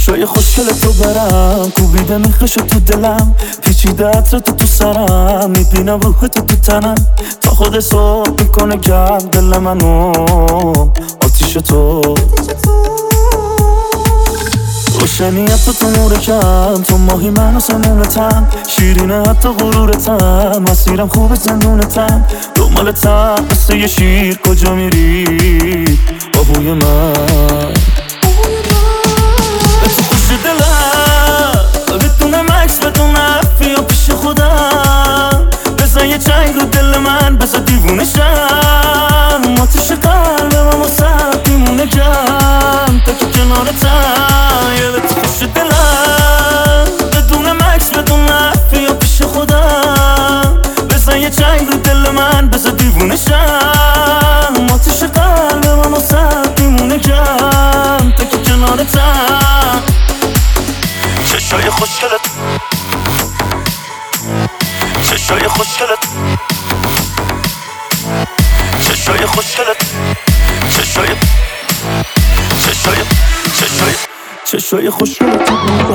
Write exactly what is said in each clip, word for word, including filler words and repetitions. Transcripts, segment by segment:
چشای خوشگل تو برم کوبیده میخش تو دلم، پیچیده عطر تو تو سرم، میبینم روح تو تو تنم، تا خود صبح میکنه گرم دل منو آتیش تو. روشنیت تو تو نور کم، تو ماهی من و سمونتم، شیرینه حتی غرورتم، مسیرم خوب زندونتم، دنبالتم مثل یه شیر کجا میری آهوی من. به تو خوش دلم بدون مکس بدون حرفی یا پیش خودم، بزن یه چنگ رو دل من بزن دیوونه شم، آتیش قلبم اما سر دیمونه کم تا که کنارتم. یه به تو خوش دلم بدون مکس بدون حرفی یا پیش خودم، بزن یه چنگ رو دل من بزن دیوونه شم، آتیش قلبم اما سر دیمونه کم تا که کنارتم. چشای خوشگلت چشای خوشگلت چشای خوشگلت چشای چشای چشای چشای خوشگلت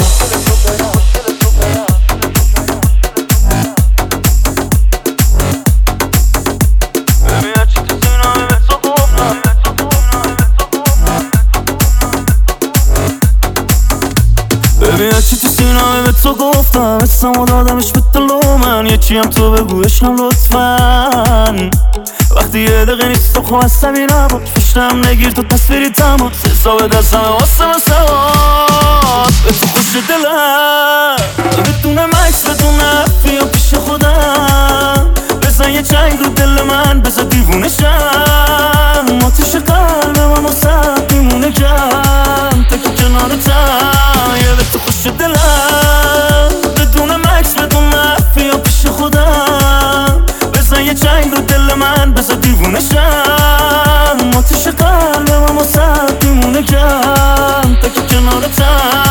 ببین چی تو سینه‌ام به تو گفتم، حسمو دادمش به دل من، یه چی هم تو بگو عشقم لطفاً. وقتی یه دقیقه نیست تو خواه عصبی نباش، پشتم نگیر تو تصویری تماس، حساب دستم واسه واسه هات. به تو خوش دلم بدون مکس بدون حرفی یا پیش خودم، بزن یه چنگ رو دل من بزن دیوونه شم، آتیش قلبم اما سر دیمونه کم تا که کنارتم. یه به تو خوش دلم بدون مکس بدون حرفی یا پیش خودم، بزن یه چنگ رو دل من بزن دیوونه شم، آتیش قلبم اما سر دیمونه کم تا که کنارتم.